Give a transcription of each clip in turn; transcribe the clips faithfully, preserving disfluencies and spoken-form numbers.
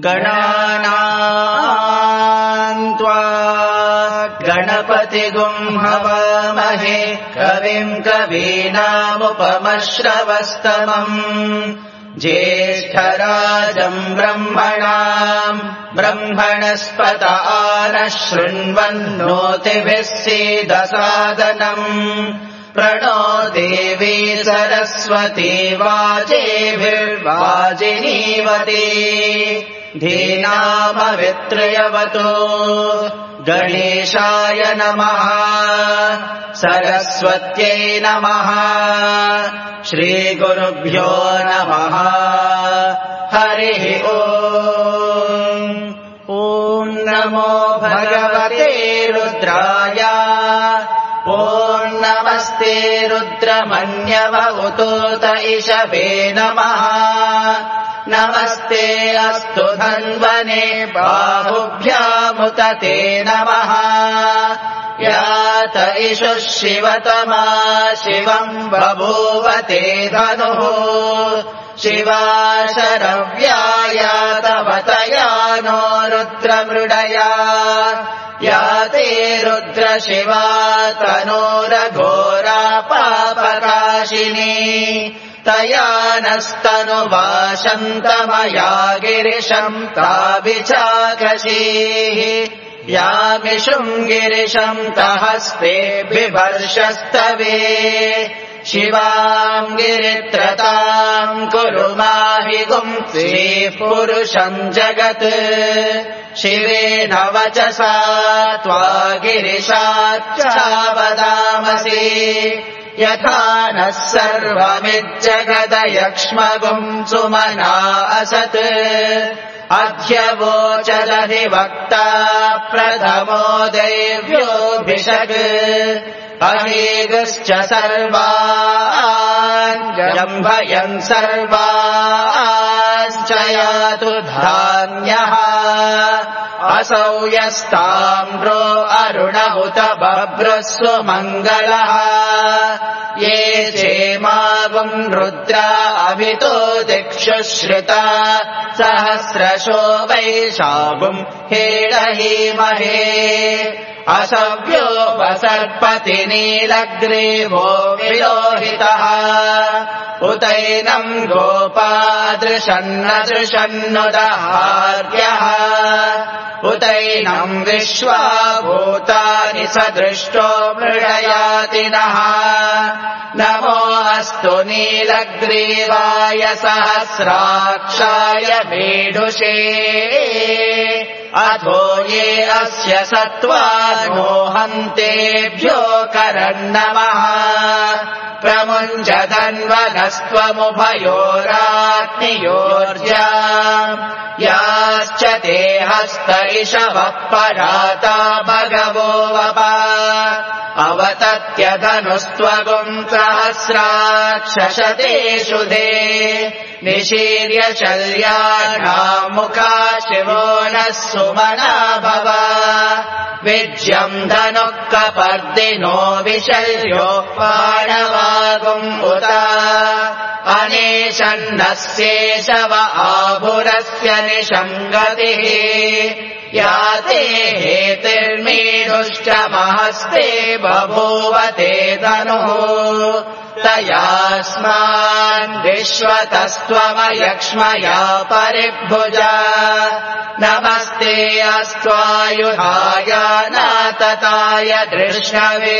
गणानां त्वा गणपतिगुं हवामहे कविं कवीनामुपमश्रवस्तमम् ज्येष्ठराजम् ब्रह्मणाम् ब्रह्मणस्पत नः शृण्वन्नोतिभिः सीदसादनम् प्रणो देवी सरस्वती वाजेभिर्वाजिनीवती धीनामवित्रयवतु गणेशाय नमः सरस्वत्यै नमः श्रीगुरुभ्यो नमः हरिः ओम् ॐ नमो भगवते रुद्राय ॐ नमस्ते रुद्रमन्यव उतोत इषवे नमः नमस्ते अस्तु धन्वने बाहुभ्यामुत ते नमः यात इषुः शिवतमा शिवम् बभूव ते धनुः शिवा शरव्यायातवतया नो रुद्रमृडया याते रुद्र शिवा तनोरघोरा पापकाशिनी तया नस्तनुवाशन्तमया गिरिशम् ताभिचाकशीः यामिषुम् गिरिशम् तहस्ते बिभर्षस्तवे शिवाम् गिरित्रताम् कुरु माहिगुम् श्रीः पुरुषम् जगत् शिवेन वचसा त्वा गिरिशाच्चावदामसि यथा नः सर्वमिज्जगदयक्ष्मगुम् सुमना असत् अध्यवोचदधिवक्ता प्रथमो देव्योऽभिषक् अहेगश्च सर्वान् जम्भयन् सर्वाश्च यातु धान्यः असौ यस्ताम्रो अरुणहुत बभ्रस्व मङ्गलः ये चेमागुम् रुद्रा अभितो दिक्षु श्रुता सहस्रशो वैशागुम् हेडहीमहे असव्यो वसर्पति नीलग्रीवो विलोहितः उतैनम् गोपादृशन्नदृशन्नुदहार्यः उतैनम् विश्वा भूतानि सदृष्टो मृडयातिनः नमो अस्तु नीलग्रीवाय सहस्राक्षाय मेढुषे अथो ये अस्य सत्त्वानो हन्तेभ्यो करन्नमः प्रमुञ्चधन्वनस्त्वमुभयोराग्नियोर्जा याश्च ते हस्त इषवः पराता भगवो वपा अवतत्यधनुस्त्वगुम् सहस्राक्षशतेषु दे निशीर्य शल्यानाम् मुखा शिवो नः सुमना भव विज्यम् धनुः कपर्दिनो विशल्यो पाणवागुम् उत अनेशन्नस्येषव आभुरस्य निषङ्गतिः याते हेतिर्मेरुश्च महस्ते बभूव ते धनुः तयास्मान् विश्वतस्त्वमयक्ष्मया परिभुजा नमस्ते अस्त्वायुधाय नातताय धृष्णवे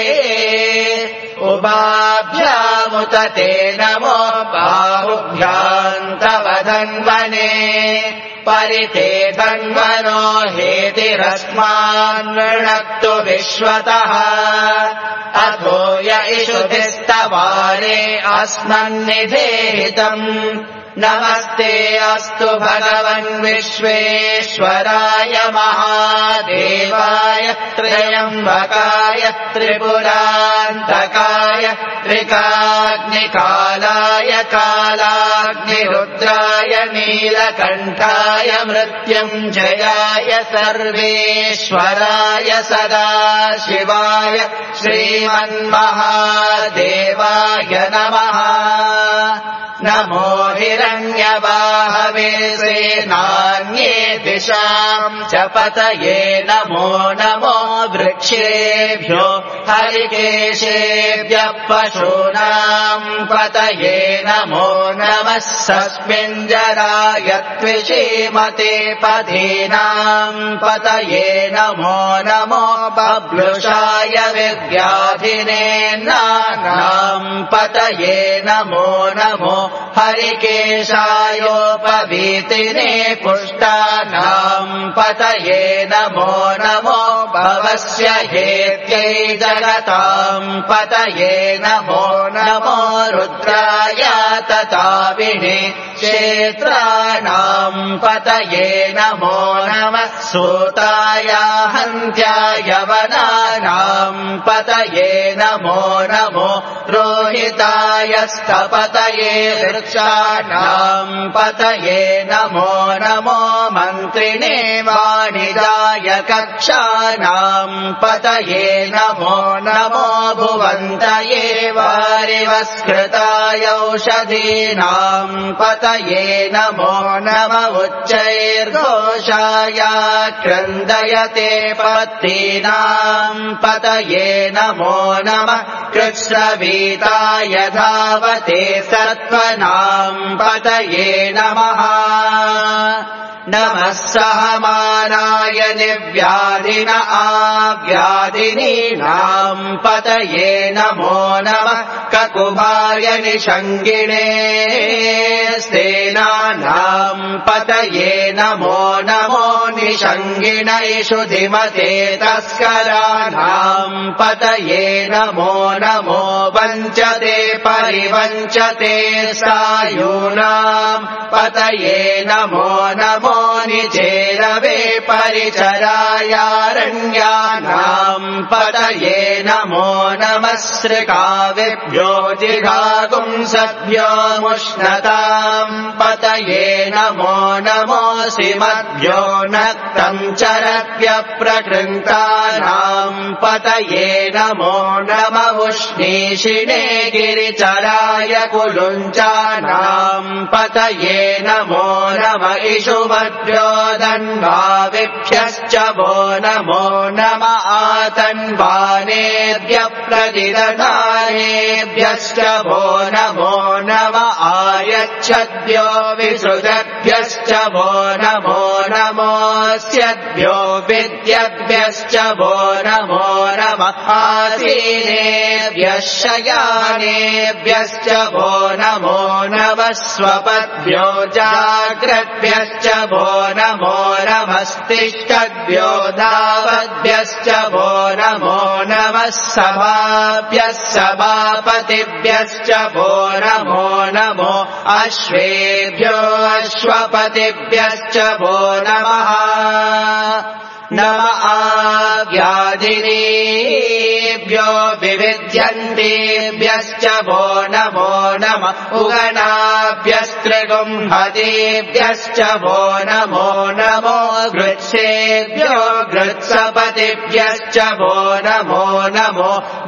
उभाभ्यामुत ते नमो बाहुभ्याम् तव धन्वने परिते धन्वनो हेतिरस्मान् वृणक्तु विश्वतः अथो य इषुधिस्तवारे अस्मन्निधेहितम् नमस्ते अस्तु भगवन् विश्वेश्वराय महादेवाय त्र्यम्बकाय त्रिपुरान्तकाय त्रिकाग्निकालाय कालाग्निरुद्राय नीलकण्ठाय मृत्युञ्जयाय सर्वेश्वराय सदाशिवाय श्रीमन्महादेवाय नमः नमो हिरण्यबाहवे सेनान्ये दिशाम् च पतये नमो नमो वृक्षेभ्यो हरिकेशेभ्यः पशूनाम् पतये नमो नमः सस्मिञ्जराय त्विषीमते पथीनाम् पतये नमो नमो बभ्लुषाय विव्याधिने नानाम् पतये नमो नमो हरिकेशायोपवीतिने पुष्टानाम् पतये नमो नमो भवस्य हेत्यै जगताम् पतये नमो नमो रुद्राय तताविने क्षेत्राणाम् पतये नमो नमः सूताय हन्त्याय वनानाम् पतये नमो नमो रोहिताय स्थपतये वृक्षाणाम् पतये नमो नमो मन्त्रिणे वाणिजाय कक्षाणाम् पतये नमो नमो भुवन्तये वारिवस्कृताय औषधीनाम् पतये नमो नम उच्चैर्घोषाय क्रन्दयते पत्तीनाम् पतये नमो नमः कृच्छ्रवीताय धावते सत्त्वनाम् पतये नमः नमः सहमानाय निव्याधिन आव्याधिनीनाम् पतये नमो नमः ककुभाय निषङ्गिणे सेनानाम् पतये नमो नमो निषङ्गिणैषु धिमते तस्कराणाम् पतये नमो नमो वञ्चते परिवञ्चते सायूनाम् पतये नमो नमो निचेरवे परिचरायारण्यानाम् पतये नमो नमः सृकाविभ्यो जिघागुंसभ्यो मुष्णताम् पतये नमो नमोऽसिमद्भ्यो नक्तम् चरभ्यप्रकृन्तानाम् पतये नमो नम उष्णीषिणे गिरिचराय कुलुञ्चानाम् पतये नमो नम इषुमद्भ्यो दन्वाविभ्यश्च वो नमो नम आतन्वानेभ्यः प्रतिदधानेभ्यश्च वो नमो नम आयच्छद्भ्यो विसृजद्भ्यश्च वो नमो नमोऽस्यद्भ्यो विद्यद्भ्यश्च वो नमो नमः आसीनेभ्यः शयानेभ्यश्च वो नमो नमः स्वपद्भ्यो जाग्रद्भ्यश्च वो नमो नमस्तिष्ठद्भ्यो धावद्भ्यश्च वो नमो नमः सभाभ्यः सभापतिभ्यश्च वो नमो नमो अश्वेभ्यो अश्वपतिभ्यश्च वो नमः नम आव्याधिनीभ्यो विविध्यन्तेभ्यश्च वो नमो नम उगनाभ्यस्त्रिगुंहतेभ्यश्च वो नमो नमो गृत्सेभ्यो गृत्सपतिभ्यश्च वो नमो नमो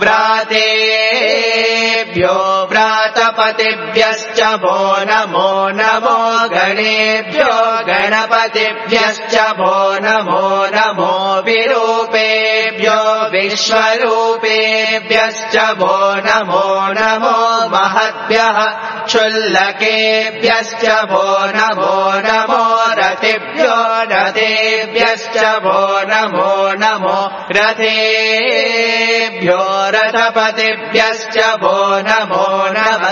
व्रातेभ्यो व्रातपतिभ्यश्च वो नमो नमो गणेभ्यो गणपतिभ्यश्च वो नमो नमो विरूपेभ्यो विश्वरूपेभ्यश्च वो नमो नमो महद्भ्यः क्षुल्लकेभ्यश्च वो नमो नमो रथेभ्यो रथेभ्यश्च वो नमो नमो रथेभ्यो रथपतिभ्यश्च वो नमो नमः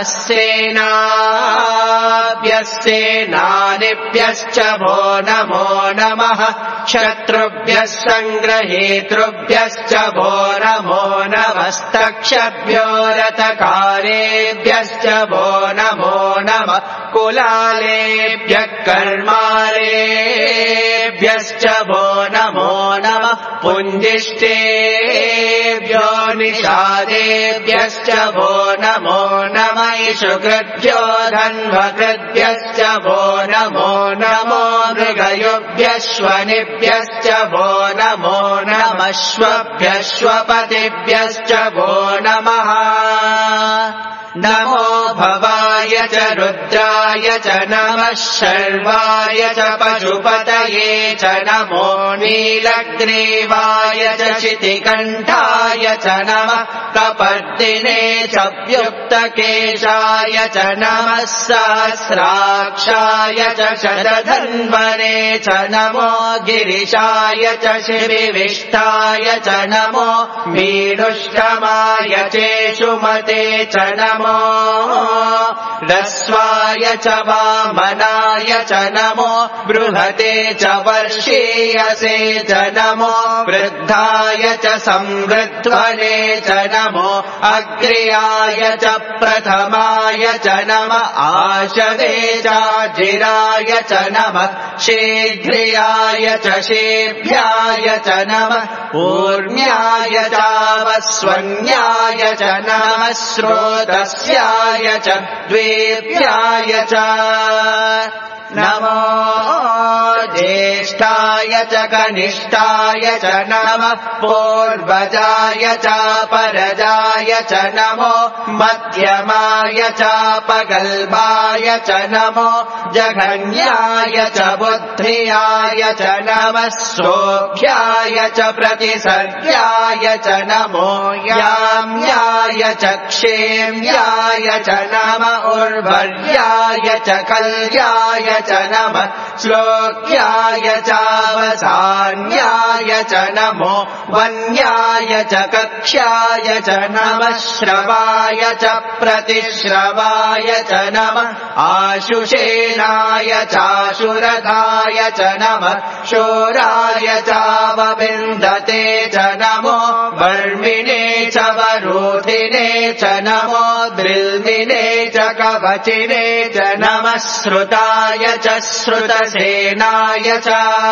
सेनाभ्यस्सेनानिभ्यश्च वो नमो नमः शत्रुभ्यः सङ्ग्रहेतृभ्यश्च वो नमो नमस्तक्षभ्यो रथकारेभ्यश्च वो नमो नमः कुलालेभ्यः कर्मारेभ्यश्च वो नमो नमः पुञ्जिष्टेभ्यो निषादेभ्यश्च वो नमो नमः इषुकृभ्यो धन्वकृभ्यश्च वो नमो नमो मृगयुभ्यश्वनिभ्यश्च वो नमो नमश्वभ्यश्वपतिभ्यश्च वो नमः नमो भवाय भीमाय च रुद्राय च नमः शर्वाय च पशुपतये च नमो नीलग्रीवाय च शितिकण्ठाय च नमः कपर्दिने च व्युक्तकेशाय च नमः सहस्राक्षाय च शतधन्वने च नमो गिरिशाय च शिविविष्टाय च नमो मीनुष्टमाय चेषुमते च नमो रस्वाय च वामनाय च नमो बृहते च वर्षीयसे च नमो वृद्धाय च संवृध्वने च नमो अग्र्याय च प्रथमाय च नमः आशवे चाजिराय च नमः शीघ्रियाय च शेभ्याय च नमः ऊर्म्याय चावस्वन्याय च नमः स्रोतस्याय च द्वेभ्याय च नमो ज्येष्ठाय च कनिष्ठाय च नमः पूर्वजाय च परजाय च नमो मध्यमाय च पगल्भाय च नमो जघन्याय च बुद्धियाय च नमः सौख्याय च प्रतिसर्याय च नमो याम्याय च क्षेम्याय च नमः उर्वर्याय च कल्याय च नमः श्लोक्याय चावसान्याय च नमो वन्याय च कक्ष्याय च नमः श्रवाय च प्रतिश्रवाय च नमः आशुषेणाय चाशुरथाय च नमः शोराय चावविन्दते च नमो वर्मिणे च वरोधिने च नमो द्रिल्मिने च कवचिने च नमः श्रुताय च श्रुतसेनाय च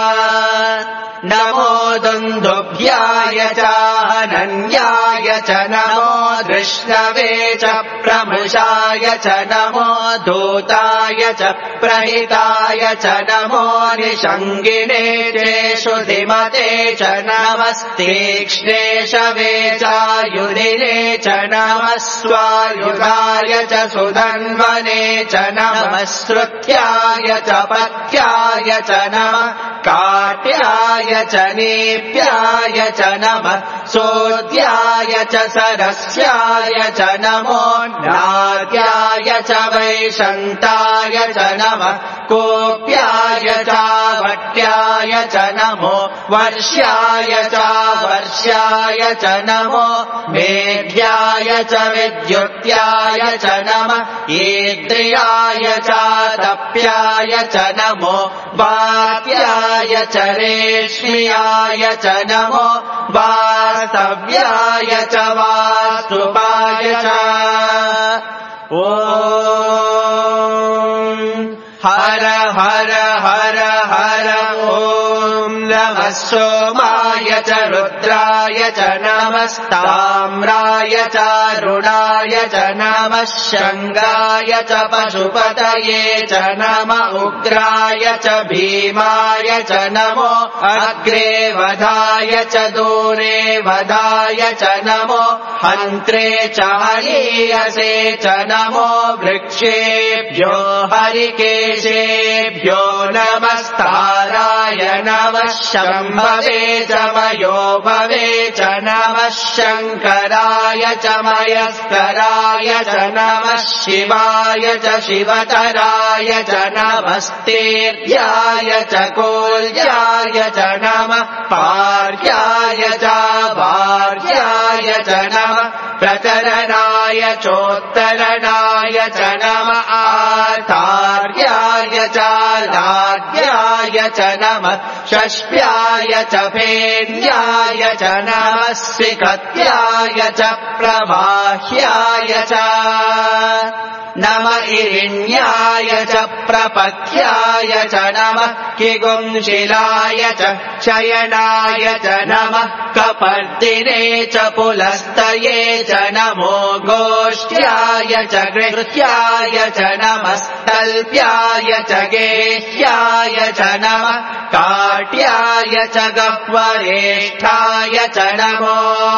नमो दुन्दुभ्याय चानन्याय च नमो धृष्णवे च प्रमृषाय च नमो दूताय च प्रहिताय च नमो निषङ्गिने चेषुधिमते च नमस्तीक्ष्णे शवे चायुधिने च नमः स्वायुधाय च सुधन्वने च नमः श्रुत्याय च पथ्याय च नमः काट्याय च नेप्याय च नमः सोद्याय च सरस्याय च नमो नाद्याय च वैशन्ताय च नमः कोप्याय च भट्याय च नमो वर्ष्याय च वर्ष्याय च नमो मेघ्याय च विद्युत्याय च नमः ईद्रियाय च तप्याय च नमो वात्याय च रेश्म्याय च नमो वास्तव्याय च वास्तुपाय च ॐ हर हर हर हर ॐ नमः सोमाय च रुद्राय च नमस्ताम्राय च रुणाय च नमः शङ्गाय च पशुपतये च नमः उग्राय च भीमाय च नमो अग्रे वधाय च दूरे वधाय च नमो हन्त्रे च हरीयसे च नमो वृक्षेभ्यो हरिकेशेभ्यो नमस्ताराय नमः शम्भवे च मयो भवे च नमः शङ्कराय च मयस्कराय च नमः शिवाय च शिवतराय च नमस्तेभ्याय च कोल्याय च नमः पार्याय च भार्याय च नमः प्रचरणाय चोत्तरणाय च नमः आर्तार्याय च लाड्याय च नमः षष्ठ्याय च फेन्याय च नमः स्विकत्याय च प्रवाह्याय च नमः इरिण्याय च प्रपथ्याय च नमः किगुंशिलाय च शयनाय च नमः कपर्दिने च पुलस्तये च नमो गोष्ठ्याय कृत्याय च गृह्याय च नमस्तल्प्याय च गेह्याय च नमः काट्याय च गह्वरेष्ठाय च नमो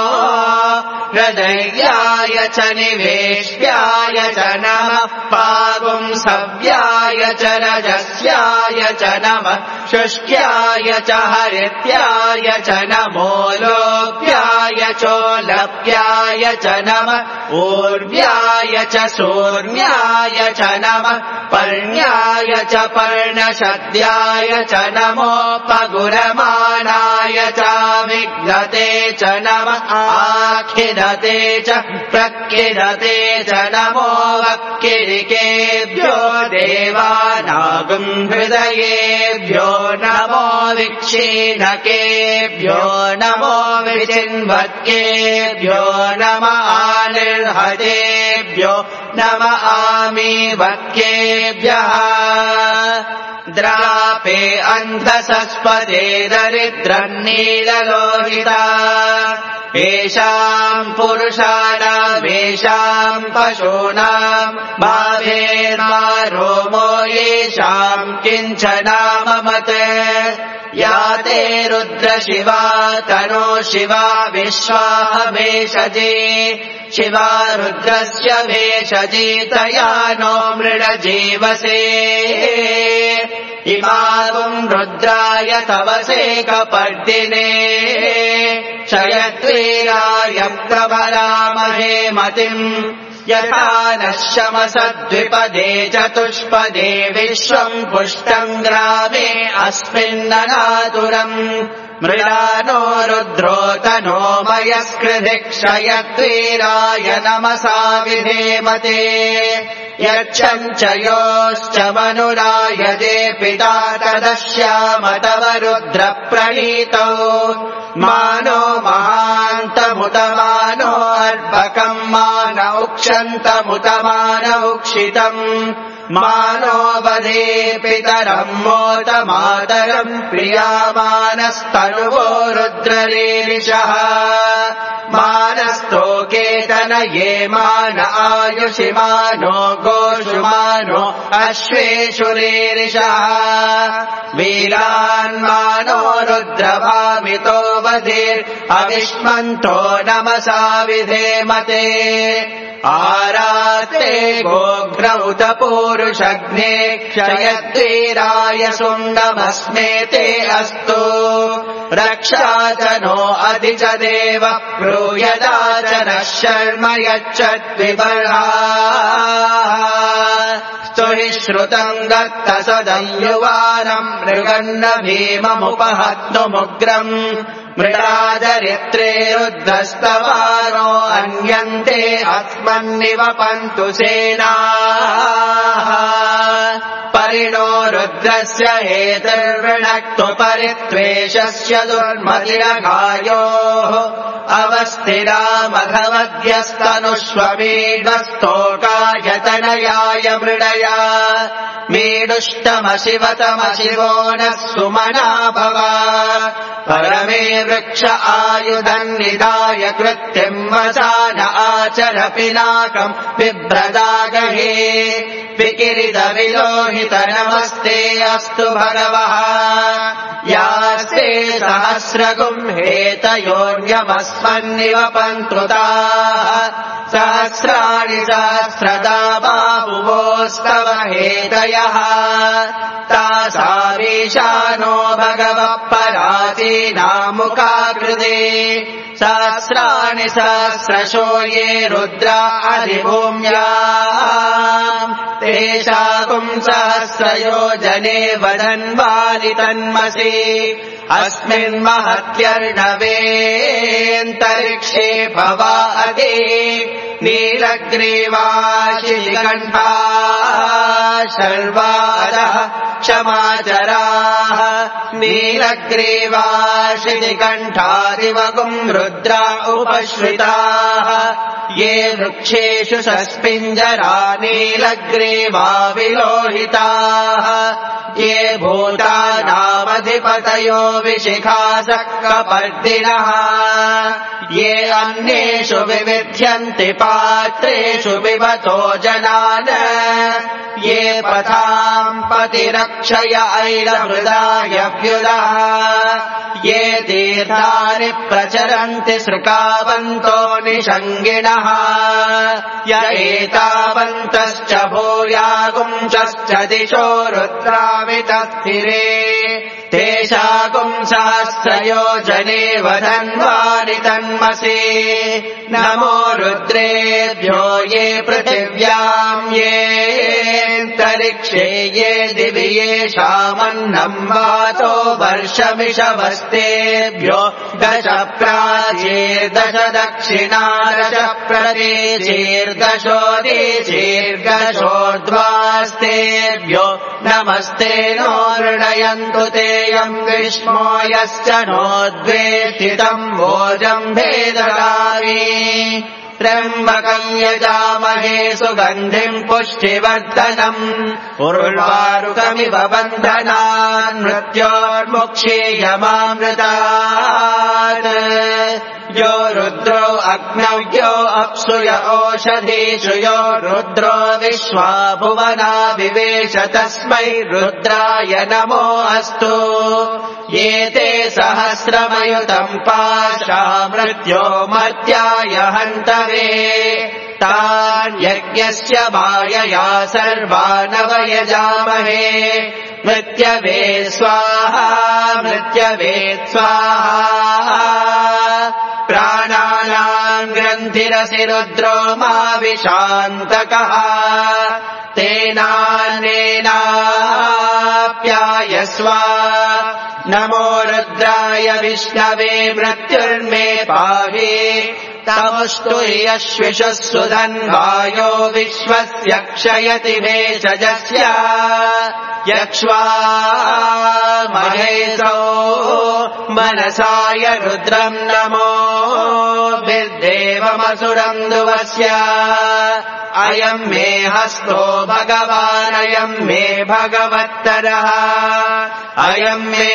हृदयाय च निवेश्याय च नमः पागुंसव्याय च रजस्याय च नमः शुष्क्याय च हरित्याय च नमो लोप्याय चोलप्याय च नमः ऊर्व्याय च सूर्ण्याय च नमः पर्ण्याय च पर्णशद्याय च नमोपगुरमाणाय च विघ्नते च नमः आखिदते च प्रखिदते च नमो वक्किरिकेभ्यो देवानागं हृदयेभ्यो नमो विक्षीणकेभ्यो नमो विचिन्वत्केभ्यो नमः आनिर्हतेभ्यो नमः आमीवत्केभ्यः द्रापे अन्धसस्पदे दरिद्रन्नीललोहिता येषाम् पुरुषाणामेषाम् पशूनाम् भावेर्मारोमो येषाम् किञ्चनाममत् या ते रुद्रशिवा तनो शिवा विश्वाह भेषजे शिवा रुद्रस्य भेषजे तया नो मृडजीवसे इमागुम् रुद्राय तवसेकपर्दिने क्षयत्वीराय प्रबलामहे मतिम् यथा नः शमसद्विपदे चतुष्पदे विश्वम् पुष्टम् ग्रामे अस्मिन्ननातुरम् मृडानो रुद्रो तनो मयस्कृधि क्षयत्वीराय नमसा विधेमते यच्छम् च योश्च मनुरायदे पिता तदश्याम तव रुद्रप्रणीतौ मानो महान्तमुतमानो अर्भकम् मान उक्षन्तमुतमान उक्षितम् मानो वधे पितरम् मोद मातरम् प्रियामानस्तनुवो रुद्ररीरिषः मानस्तोकेतन ये मान आयुषि मानो गोषुमानो अश्वेषु रीरिषः वीरान्मानो रुद्रभामितो वधीर् अविष्मन्तो नमसा विधेमते आराते गोघ्रौत पूरुषग्ने क्षयद्वीराय सुन्दमस्मेते अस्तु रक्षा च नो अधि च देव ब्रूयदा च नः शर्म यच्छद्विबर्हा स्तुहि श्रुतम् दत्त सदयुवानम् मृगन्न भीममुपहत्नुमुग्रम् मृडादरित्रे रुद्धस्तवानो अन्यन्ते अस्मन्निवपन्तु सेनाः परिणो रुद्रस्य हेतुर्वृणक्तु परित्वेषस्य दुर्मतिरघायोः अवस्थिरामघवद्यस्तनुष्वमीडस्तोकायतनयाय मृडया मीडुष्टमशिवतमशिवो नः सुमना भव परमे वृक्ष आयुधन्निधाय कृत्यम् वसान आचर पिनाकम् बिभ्रदागहे विकिरितविलोहित नमस्ते अस्तु भगवः यास्ते सहस्रगुम् हेतयोर्यमस्मन्निवपन्तुताः सहस्राणि सहस्रदा बाहुवोस्तव हेतयः तासामीशानो भगवः पराचीनामुखाकृते सहस्राणि सहस्रशो ये रुद्रा अधिभूम्याम् तेषाकुम् सहस्रयोजने वदन्वानि तन्मसि अस्मिन्महत्यर्णवेऽन्तरिक्षे भवादे नीलग्रीवाशिलिकण्ठा शर्वादः क्षमाचराः नीलग्रीवाशिलिकण्ठादिवगुम् रुद्रा उपश्रिताः ये वृक्षेषु सस्पिञ्जरा नीलग्रीवा विलोहिताः ये भूतानामधिपतयो विशिखासः कपर्दिनः ये अन्येषु विविध्यन्ति पात्रेषु पिबतो जनान् ये पथाम् पतिरक्षय ऐलहृदाय व्युलः ये तीर्थानि प्रचरन्ति सृकावन्तो निषङ्गिणः य एतावन्तश्च भूयागुंसश्च दिशो रुद्रावितस्थिरे तेषागुंसहस्रयोजने वधन्वानि तन्मसि नमो रुद्रेभ्यो ये पृथिव्याम् ये तरिक्षे ये दिवि येषामन्नम् वातो वर्षमिषवस्तेभ्यो दश प्राचीर्दश दक्षिणा दश प्रदेशीर्दशोदीशीर्दशोर्ध्वास्तेभ्यो नमस्ते नो ऋणयन्तु तेऽयम् विष्णो यश्च नोद्वेष्टितम् वोजम् भेददामि त्र्यम्बकम् यजामहे सुगन्धिम् पुष्टिवर्धनम् उर्वारुकमिव बन्धनान् मृत्योर्मुक्षीयमामृतात् यो रुद्रो अग्नौ यो अप्सु य ओषधीषु यो रुद्रो विश्वा भुवना विवेश तस्मै रुद्राय नमो अस्तु ये ते सहस्रमयुतम् पाशा मृत्यो मर्त्याय हन्तवे तान् यज्ञस्य मायया सर्वानवयजामहे मृत्यवे स्वाहा मृत्यवे स्वाहा प्राणानाम् ग्रन्थिरसि रुद्रो मा विशान्तकः तेनान्नेनाप्यायस्व नमो रुद्राय विष्णवे मृत्युर्मे पाहि तमुस्तु यश्विषः सुधन्वायो विश्वस्य क्षयति भेषजस्य यक्ष्वा महेशो मनसाय रुद्रम् नमो विर्देवमसुरम् दुवस्य अयम् मे हस्तो भगवान् अयम् मे भगवत्तरः अयम् मे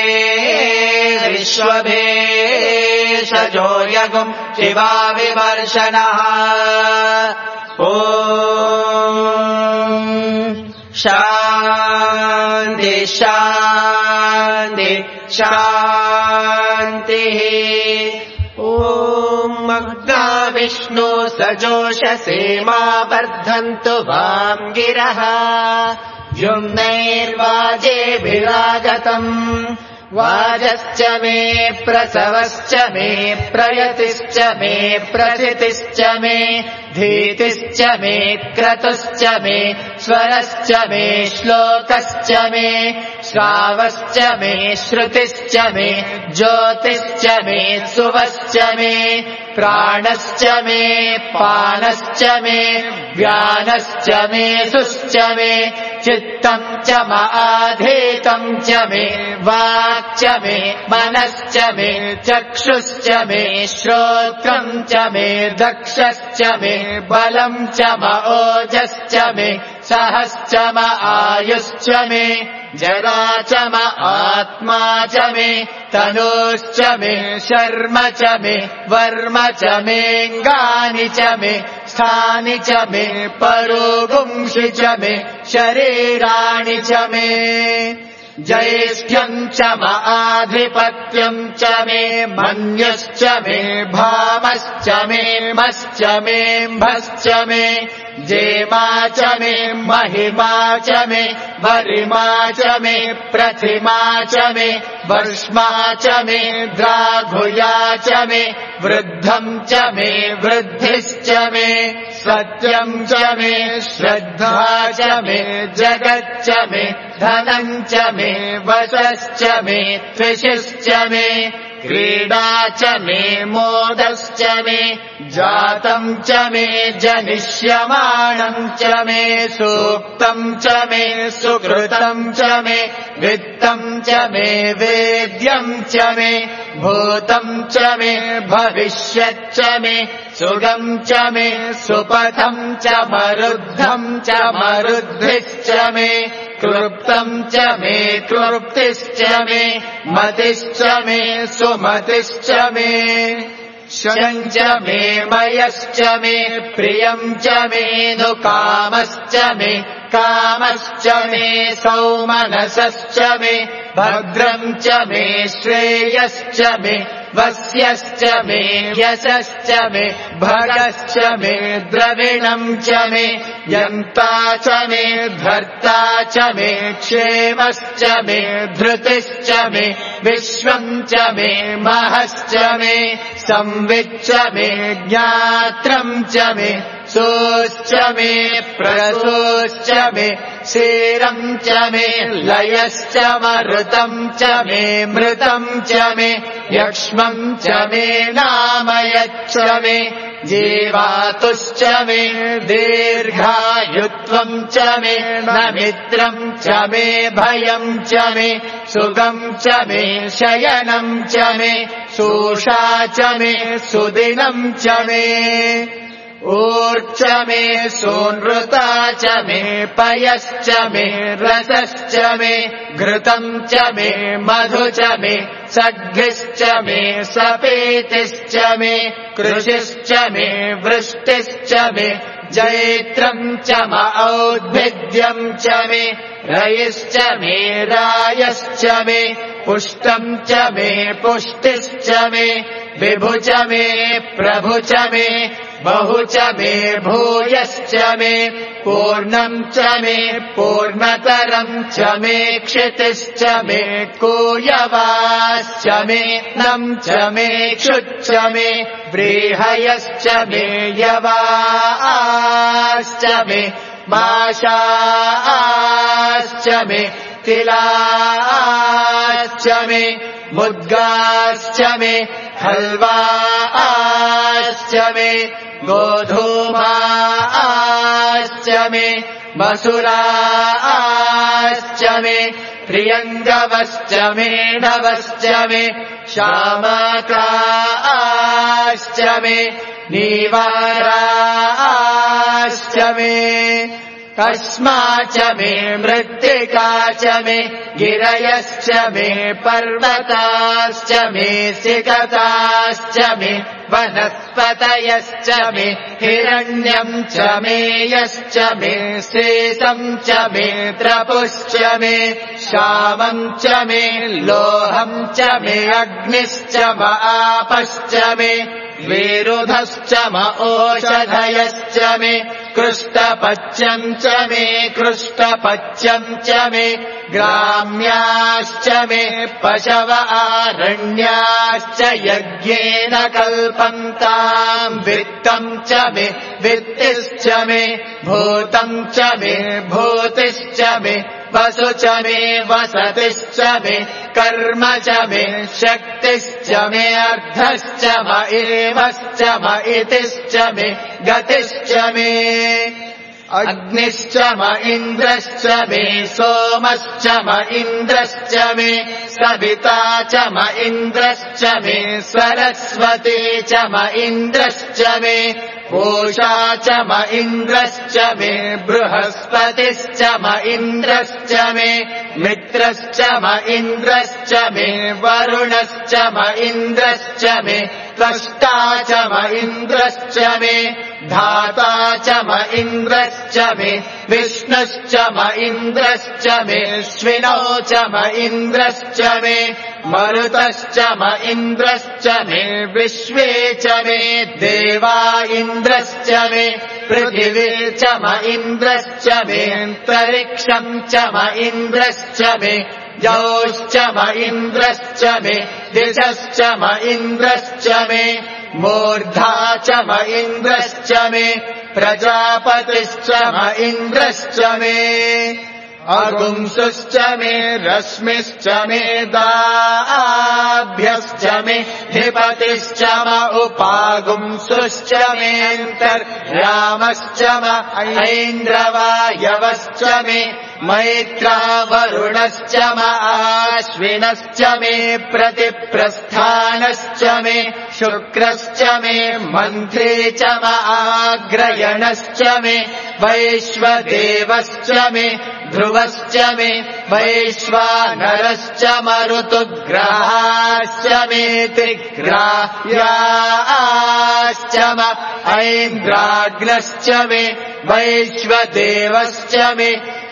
विश्वभेषजो यगुम् शिवा विवर्षणः ॐ शान्ति शान्ति शान्तिः ॐ मग्ना विष्णु सजोषसे मा वर्धन्तु वाम् गिरः युम्नैर्वाजेभिरागतम् वाजश्च मे प्रसवश्च मे प्रयतिश्च मे प्रचितिश्च मे धीतिश्च मे क्रतुश्च मे स्वरश्च मे श्लोकश्च मे श्रावश्च मे श्रुतिश्च मे ज्योतिश्च मे सुवश्च मे प्राणश्च मे पानश्च मे व्यानश्च मे सुश्च मे चित्तम् च माधेतम् च मे वाक् च मे मनश्च मे चक्षुश्च मे श्रोत्रम् च मे दक्षश्च मे बलम् च म ओजश्च मे सहश्च म आयुश्च मे जरा च म आत्मा च मे तनूश्च मे शर्म च मे वर्म च मेऽङ्गानि च मे स्थानि च मे परोगुंषि च मे शरीराणि च मे ज्येष्ठ्यम् च म आधिपत्यम् च मे मन्युश्च मे भामश्च मे मश्च मेऽम्भश्च मे जेमा च मे महिमा च मे वरिमा च मे प्रतिमा च मे वर्ष्मा च मे द्राघुया च मे वृद्धम् च मे वृद्धिश्च मे सत्यम् च मे श्रद्धा च मे जगच्च मे धनम् च मे वशश्च मे त्रिशिश्च मे क्रीडा च मे मोदश्च मे जातम् च मे जनिष्यमाणम् च मे सूक्तम् च मे सुकृतम् च मे वित्तम् च मे वेद्यम् च मे भूतम् च मे भविष्यच्च मे सुगम् च मे सुपथम् च मरुद्धम् च मरुद्धिश्च मे क्लृप्तम् च मे क्लृप्तिश्च मे मतिश्च मे सुमतिश्च मे शम् च मे मयश्च मे प्रियम् च मे नु कामश्च मे कामश्च मे सौमनसश्च मे भद्रम् च मे श्रेयश्च मे वस्यश्च मे यशश्च मे भगश्च मे द्रविणम् च मे यन्ता च मे धर्ता च मे क्षेमश्च मे धृतिश्च मे विश्वम् च मे महश्च मे संविच्च मे ज्ञात्रम् च मे सोश्च मे प्रसोश्च मे क्षीरम् च मे लयश्च मरुतम् च मे मृतम् च मे यक्ष्मम् च मे नामयच्च मे जीवातुश्च मे दीर्घायुत्वम् च मे नमित्रम् च मे भयम् च मे सुखम् च मे शयनम् च मे शोषा च मे सुदिनम् च मे ऊर्च मे सोनृता च मे पयश्च मे रसश्च मे घृतम् च मे मधु च मे सद्भिश्च मे सपेतिश्च मे कृषिश्च मे वृष्टिश्च मे जैत्रम् च म औद्भिद्यम् च मे रयिश्च मे रायश्च मे पुष्टम् च मे पुष्टिश्च मे विभु च मे प्रभु च मे बहु च मे भूयश्च मे पूर्णम् च मे पूर्णतरम् च मे क्षितिश्च मे कूयवाश्च मे नम् च मे क्षुच्च मे व्रीहयश्च मे यवाश्च मे माशाश्च मे तिलाश्च मे मुद्गाश्च मे हल्वाश्च मे गोधूमाश्च मे मसुराश्च मे प्रियङ्गवश्च मे नवश्च मे श्यामकाश्च मे नीवाराश्च मे कस्मा च मे मृत्तिका च मे गिरयश्च मे पर्वताश्च मे सिकताश्च मे वनस्पतयश्च मे हिरण्यम् च मे यश्च मे शेषम् च मे त्रपुश्च मे श्यामम् च मे लोहम् च मे अग्निश्च म आपश्च मे विरुधश्च म ओषधयश्च मे कृष्टपच्यम् च मे कृष्टपच्यम् च मे ग्राम्याश्च मे पशव आरण्याश्च यज्ञेन कल्पन्ताम् वित्तम् च मे वित्तिश्च मे भूतम् च मे भूतिश्च मे वसु च मे वसतिश्च मे कर्म च मे शक्तिश्च मे अर्धश्च म एवश्च म इतिश्च मे गतिश्च मे अग्निश्च म इन्द्रश्च मे सोमश्च म इन्द्रश्च मे सविता च म इन्द्रश्च मे सरस्वती च म इन्द्रश्च मे पूषा च म इन्द्रश्च मे बृहस्पतिश्च म इन्द्रश्च मे मित्रश्च म इन्द्रश्च मे वरुणश्च म इन्द्रश्च मे त्वष्टा च म इन्द्रश्च मे धाता च म इन्द्रश्च मे विष्णुश्च म इन्द्रश्च मे श्विनो च म इन्द्रश्च मे मरुतश्च म इन्द्रश्च मे विश्वे च मे देवा इन्द्रश्च मे पृथिवी च म इन्द्रश्च मे अन्तरिक्षम् च म इन्द्रश्च मे यौश्च म इन्द्रश्च मे दिशश्च म इन्द्रश्च मे मूर्धा च म इन्द्रश्च मे प्रजापतिश्च म इन्द्रश्च मे अगुंसुश्च मे रश्मिश्च मे दाभ्यश्च मे धिपतिश्च म उपागुंसुश्च मेऽन्तर्यामश्च म ऐन्द्रवायवश्च मे मैत्रा वरुणश्च म आश्विनश्च मे प्रतिप्रस्थानश्च मे शुक्रश्च मे मन्त्री च म आग्रयणश्च मे वैश्वदेवश्च मे ध्रुवश्च मे वैश्वानरश्च मरुतुग्राश्च मे त्रिग्राह्याश्च म ऐन्द्राग्नश्च मे वैश्वदेवश्च मे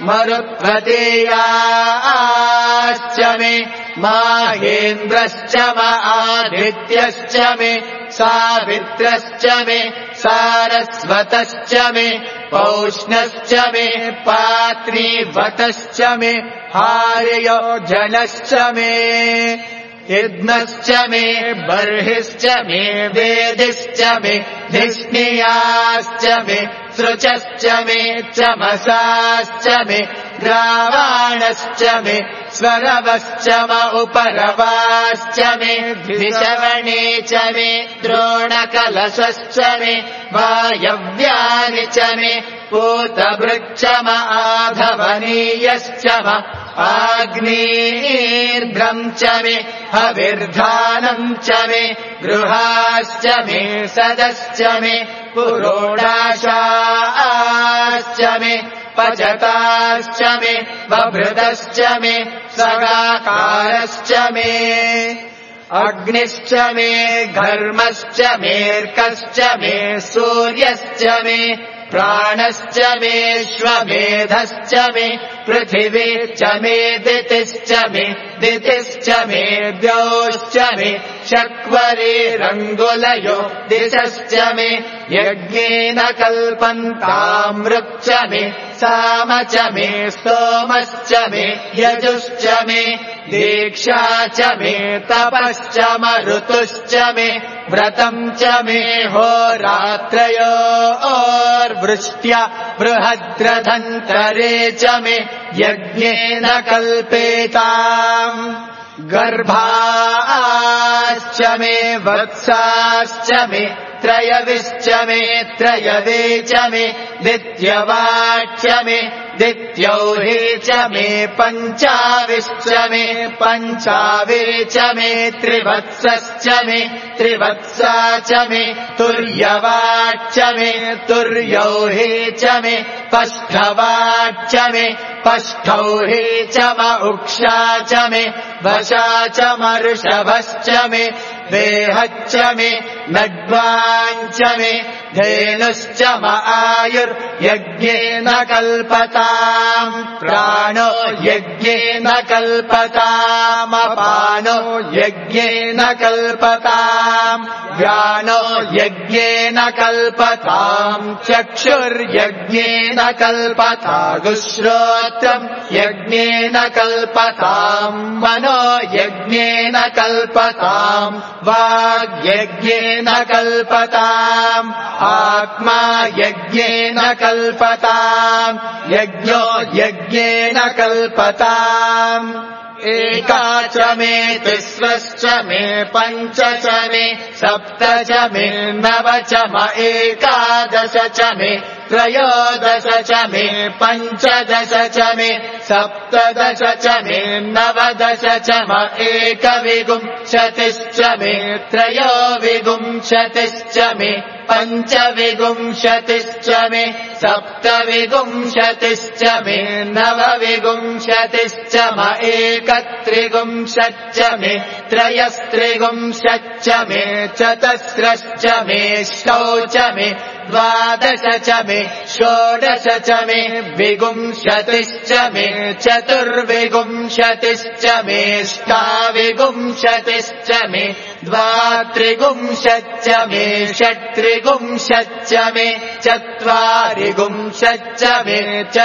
मरुत्वतेयाश्च मे माहेन्द्रश्च म आदित्यश्च मे सावित्रश्च मे सारस्वतश्च मे पौष्णश्च मे पात्रीवतश्च मे हार्योजनश्च मे यज्ञश्च मे बर्हिश्च मे वेदिश्च मे धिष्णियाश्च मे सृचश्च मे चमसाश्च मे ग्रावाणश्च मे स्वरवश्च म उपरवाश्च मे द्विषवणे च मे द्रोणकलशश्च मे वायव्यानि च मे पूतभृच्च म आधवनीयश्च म आग्नेर्द्रम् च मे हविर्धानम् च मे गृहाश्च मे सदश्च मे पुरोडाशाश्च मे पचताश्च मे बभृतश्च मे सगाकारश्च मे अग्निश्च मे घर्मश्च मेऽर्कश्च मे सूर्यश्च मे प्राणश्च मे श्वमेधश्च मे पृथिवी च मे दितिश्च मे दितिश्च मे द्यौश्च मे शक्वरेरङ्गुलयो दिशश्च मे यज्ञेन कल्पन्तामृक् मे साम च मे स्तोमश्च मे यजुश्च मे दीक्षा च मे तपश्च मरुतुश्च मे व्रतम् च मे होरात्रयोर्वृष्ट्या बृहद्रथन्तरे च मे यज्ञेन कल्पेताम् गर्भाश्च मे वत्साश्च मे त्रयविश्च मे त्रयवे च मे दित्यवाच्च मे दित्यौहे च मे पञ्चाविश्च मे पञ्चावे च मे त्रिवत्सश्च मे त्रिवत्सा च मे तुर्यवाच्च मे तुर्यौहे च मे पष्ठवाच्च मे पष्ठौहे च म उक्षा च मे वशा च मर्षभश्च मे देहच्च मे नड्वाञ्च मे धेनुश्च म आयुर्यज्ञेन कल्पताम् प्राणो यज्ञेन कल्पतामपानो यज्ञेन कल्पताम् व्यानो यज्ञेन कल्पताम् चक्षुर्यज्ञेन कल्पतागुश्रोत्रम् यज्ञेन कल्पताम् मनो यज्ञेन कल्पताम् वाग्यज्ञेन कल्पताम् आत्मा यज्ञेन कल्पताम् यज्ञो यज्ञेन कल्पताम् एका च मे तिस्रश्च मे पञ्च च मे सप्त च मे नव च म एकादश च मे त्रयोदश च मे पञ्चदश च मे सप्तदश च मे नवदश च म एकविंशतिश्च मे त्रयोविंशतिश्च मे पञ्चविंशतिश्च मे सप्तविंशतिश्च मे नवविंशतिश्च म एकत्रिंशच्च मे त्रयस्त्रिंशच्च मे चतस्रश्च मे षोडश च मे द्वादश च मे षोडश च मे विंशतिश्च मे चतुर्विंशतिश्च मे अष्टाविंशतिश्च मे द्वात्रिंशच्च मे षट्त्रिंशच्च मे चत्वारिंशच्च मे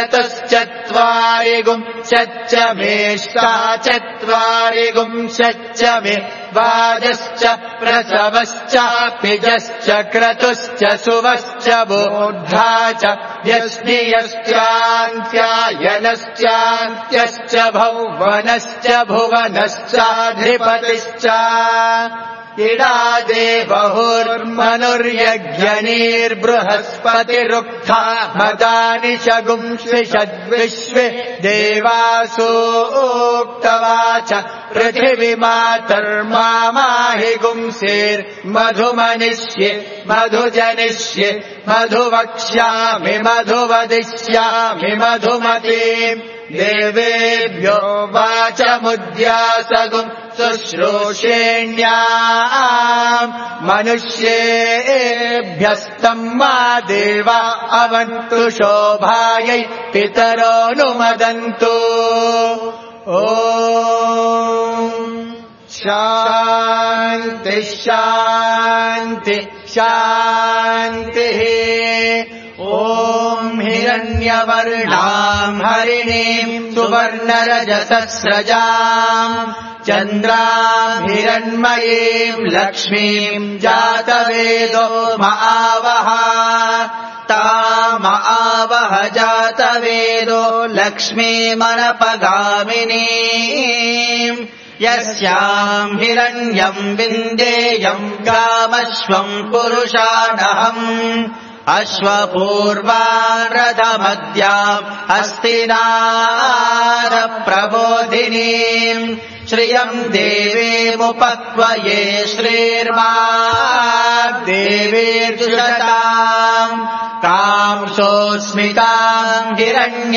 चतुश्चत्वारिंशच्च मे अष्टाचत्वारिंशच्च मे द्वादश्च प्रसवश्चापिजश्च क्रतुश्च सुवश्च बोद्धा च व्यश्नियश्चान्त्यायनश्चान्त्यश्च भौवनश्च भुवनश्चाधिपतिश्च इडा देवहुर्मनुर्यज्ञनीर्बृहस्पतिरुक्था मदानि शगुंषिषद्विश्वे देवासूक्तवाच पृथिवीमातर्मामाहि गुंसेर्मधुमनिष्ये मधुजनिष्ये मधुवक्ष्यामि मधुवदिष्यामि मधुमतीम् देवेभ्यो वाचमुद्यासगुम् शुश्रूषेण्याम् मनुष्येभ्यस्तम् मा देवा अवन्तु शोभायै पितरोऽनुमदन्तु ॐ शान्ति शान्ति शान्तिः ॐ हिरण्यवर्णाम् हरिणीम् सुवर्णरजतस्रजाम् चन्द्राम् हिरण्मयीम् लक्ष्मीम् जातवेदो महावः तामहावः जातवेदो लक्ष्मीमनपगामिनीम् यस्याम् हिरण्यम् विन्देयम् गामश्वम् पुरुषाणहम् अश्वपूर्वान् रथमद्याम् हस्तिनादप्रबोधिनीम् श्रियम् देवीमुपक्वये श्रीर्मा देवीर्जुषताम् ताम् सोऽस्मिताम् हिरण्य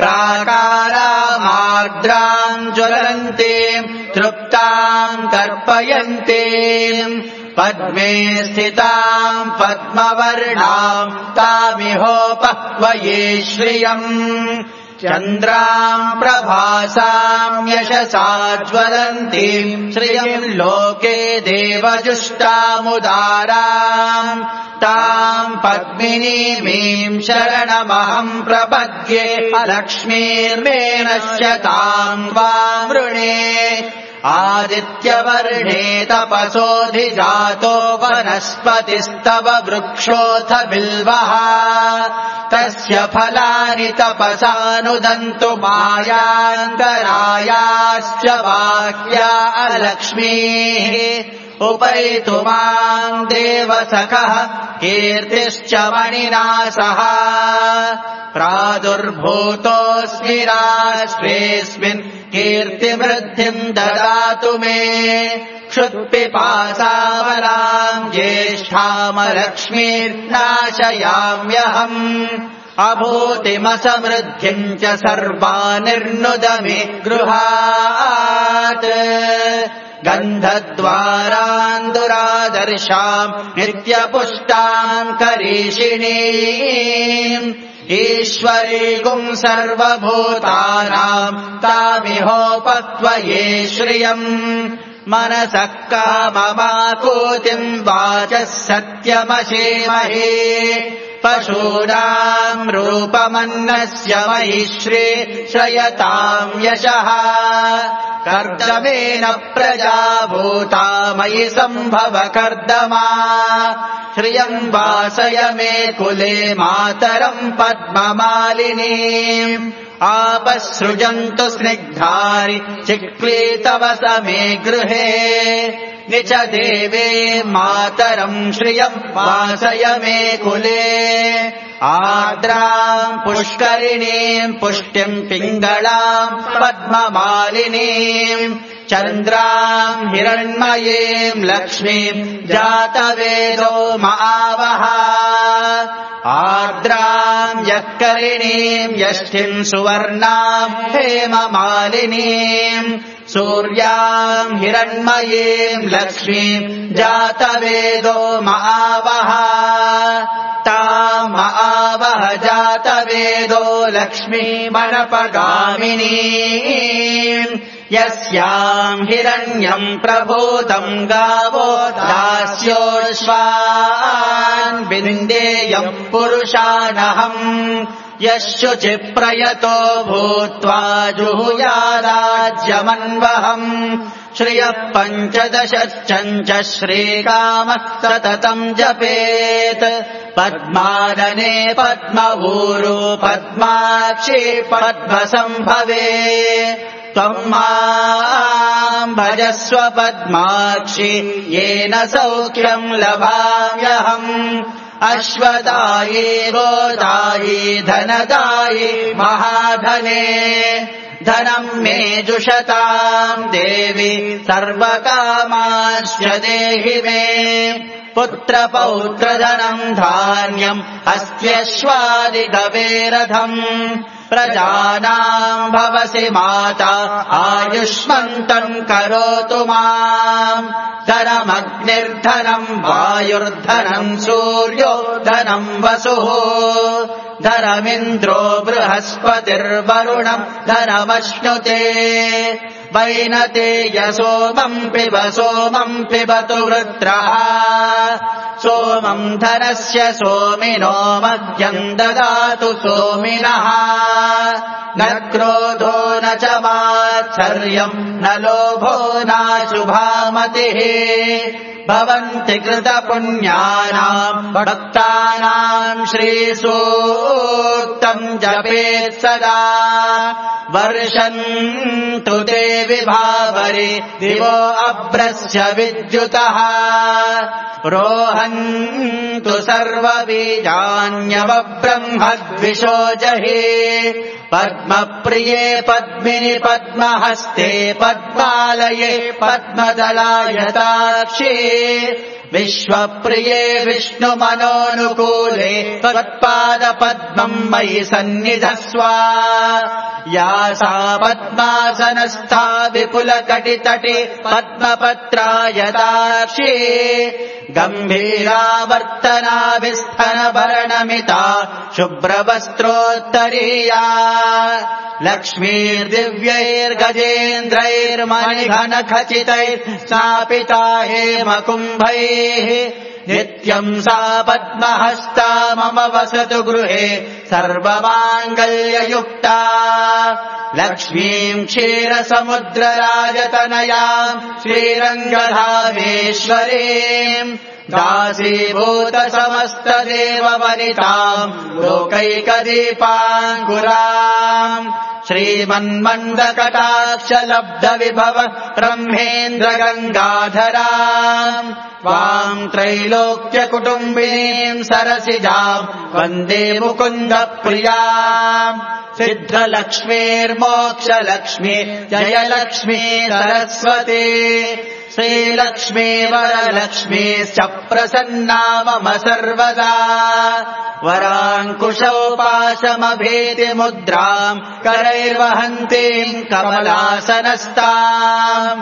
प्राकारामार्द्राम् ज्वलन्तीम् तृप्ताम् तर्पयन्तीम् पद्मे स्थिताम् पद्मवर्णाम् तामिहोपक्वये श्रियम् चन्द्राम् प्रभासाम् यशसा ज्वलन्तीम् श्रियम् लोके देवजुष्टामुदाराम् ताम् पद्मिनीमीम् शरणमहम् प्रपद्ये लक्ष्मीर्मे नश्यताम् वा मृणे आदित्यवर्णे तपसोऽधिजातो वनस्पतिस्तव वृक्षोऽथ बिल्वः तस्य फलानि तपसानुदन्तु मायान्तरायाश्च बाह्या अलक्ष्मीः उपैतु माम् देवसखः कीर्तिश्च मणिना सह प्रादुर्भूतोऽस्मि राष्ट्रेऽस्मिन् कीर्तिवृद्धिम् ददातु मे क्षुत्पिपासाबलाम् ज्येष्ठामलक्ष्मीर्नाशयाम्यहम् अभूतिमसमृद्धिम् च सर्वानिर्नुद मे गृहात् गन्धद्वारान् दुरादर्शाम् नित्यपुष्टाम् करीषिणीम् ईश्वरीगुम् सर्वभूतानाम् तामिहोपक्वये श्रियम् मनसः काममाकूतिम् वाचः सत्यमशीमहे पशूनाम् रूपमन्नस्य महिश्री श्रयताम् यशः कर्दमेन प्रजा भूता मयि सम्भव कर्दमा श्रियम् वासय मे कुले मातरम् पद्ममालिनीम् आपसृजन्तु स्निग्धारि चिक्लीतवस मे गृहे निच देवे मातरम् श्रियम् वासय मे कुले आर्द्राम् पुष्करिणीम् पुष्टिम् पिङ्गलाम् पद्ममालिनीम् चन्द्राम् हिरण्मयीम् लक्ष्मीम् जातवेदो महावः आर्द्राम् यःकरिणीम् यष्टिम् सुवर्णाम् हेममालिनीम् सूर्याम् हिरण्मयीम् लक्ष्मीम् जातवेदो महावः ताम् महावः जातवेदो लक्ष्मीमनपगामिनीम् यस्याम् हिरण्यम् प्रभूतम् गावो दास्योऽश्वान् विन्देयम् पुरुषानहम् यशुचिप्रयतो भूत्वा जुहुयादाज्यमन्वहम् श्रियः पञ्चदशश्चञ्च श्रीकामः सततम् जपेत् पद्मादने पद्मऊरू पद्माक्षी पद्मसम्भवे त्वम् माम् भजस्व पद्माक्षि येन सौख्यम् लभाम्यहम् अश्वदायी गोदायी धनदायी महाधने धनम् मे जुषताम् देवि सर्वकामाश्च देहि मे पुत्रपौत्रधनम् धान्यम् हस्त्यश्वादिगवेरथम् प्रजानाम् भवसि माता आयुष्मन्तम् करोतु माम् धनमग्निर्धनम् वायुर्धनम् सूर्यो धनम् वसुः धनमिन्द्रो बृहस्पतिर्वरुणम् धनमश्नुते वैनतेय सोमम् पिब सोमम् पिबतु वृत्रः सोमम् धनस्य सोमिनो मध्यम् ददातु सोमिनः न क्रोधो न च मात्सर्यम् न लोभो नाशुभामतिः भवन्ति कृतपुण्यानाम् भक्तानाम् श्रीसूक्तम् जपेत् सदा वर्षन्तु ते विभावरि दिवो अभ्रस्य विद्युतः रोहन्तु सर्वबीजान्यवब्रह्मद्विषो जहि पद्मप्रिये पद्मिनि पद्महस्ते पद्मालये पद्मदलायताक्षी विश्वप्रिये विष्णुमनोनुकूले त्वत्पादपद्मम् मयि सन्निधस्व या सा पद्मासनस्था विपुलकटितटे पद्मपत्रायताक्षी गम्भीरावर्तनाभिस्थनभरणमिता शुभ्रवस्त्रोत्तरीया लक्ष्मीर्दिव्यैर्गजेन्द्रैर्मणिघनखचितैः स्थापिता हेमकुम्भैः नित्यम् सा पद्महस्ता मम वसतु गृहे सर्वमाङ्गल्ययुक्ता लक्ष्मीम् क्षीरसमुद्रराजतनयाम् श्रीरङ्गधामेश्वरीम् दासीभूत समस्तदेववनिताम् लोकैकदीपाङ्कुराम् श्रीमन्मन्दकटाक्षलब्धविभव ब्रह्मेन्द्रगङ्गाधराम् त्वाम् त्रैलोक्यकुटुम्बिनीम् सरसिजाम् वन्दे मुकुन्दप्रियाम् सिद्धलक्ष्मीर्मोक्षलक्ष्मी जयलक्ष्मी सरस्वती श्रीलक्ष्मी वरलक्ष्मीश्च प्रसन्ना मम सर्वदा वराङ्कुशोपाशमभीतिमुद्राम् करैर्वहन्तीम् कमलासनस्ताम्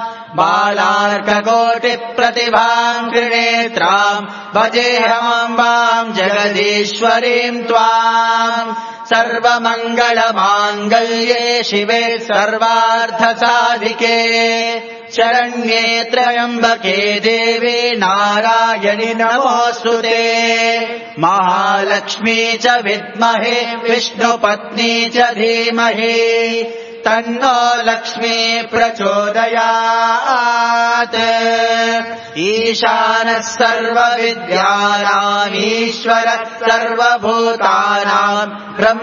बालार्ककोटिप्रतिभाम् त्रिनेत्राम् भजेऽहमम्बाम् जगदीश्वरीम् त्वाम् सर्वमङ्गलमाङ्गल्ये शिवे सर्वार्थसाधिके शरण्ये त्र्यम्बके देवे नारायणि नमोऽस्तुते महालक्ष्मी च विद्महे विष्णुपत्नी च धीमहि तन्नो लक्ष्मी प्रचोदयात् ईशानः सर्वविद्यानाम् ईश्वर सर्वभूतानाम्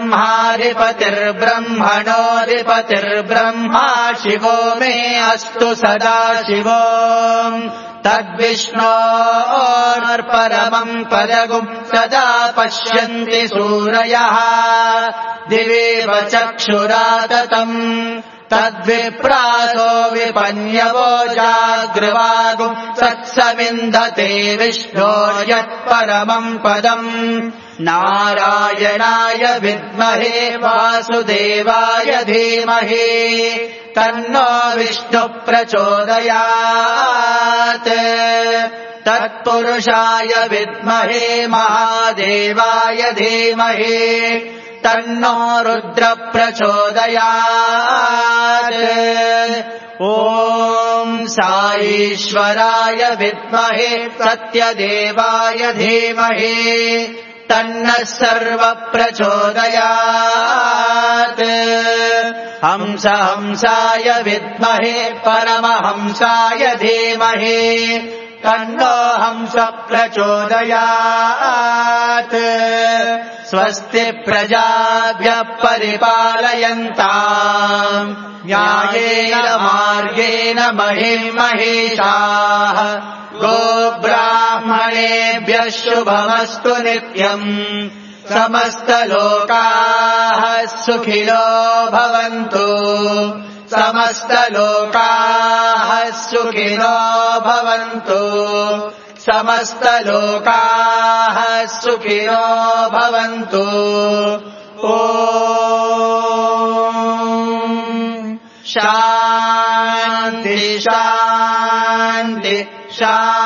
ब्रह्माधिपतिर्ब्रह्मणोऽधिपतिर्ब्रह्मा शिवो मे अस्तु सदा शिवो तद्विष्णोर्परमम् पदगुम् सदा पश्यन्ति सूरयः दिवेव चक्षुराततम् तद्विप्रासो विपन्यवो जाग्रवागुम् सत्समिन्धते विष्णो यत्परमम् पदम् नारायणाय विद्महे वासुदेवाय धीमहि तन्नो विष्णु प्रचोदयात् तत्पुरुषाय विद्महे महादेवाय धीमहि तन्नो रुद्र प्रचोदयात् ॐ साईश्वराय विद्महे सत्यदेवाय धीमहि तन्नः सर्व प्रचोदयात् हंस हंसाय विद्महे परमहंसाय धीमहि तन्नो हंसः प्रचोदयात् स्वस्ति प्रजाभ्यः परिपालयन्ताम् न्यायेन मार्गेण महिर्महेशाः गोब्राह्मणेभ्यः शुभमस्तु नित्यम् समस्तलोकाः सुखिनो भवन्तु समस्तलोकाः सुखिनो भवन्तु समस्तलोकाः सुखिनो भवन्तु ॐ शान्ति शान्ति शान्ति